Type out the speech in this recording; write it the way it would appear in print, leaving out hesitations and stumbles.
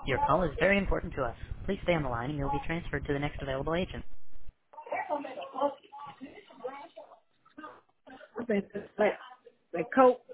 Your call is very important to us. Please stay on the line and you'll be transferred to the next available agent. I think it's like coat.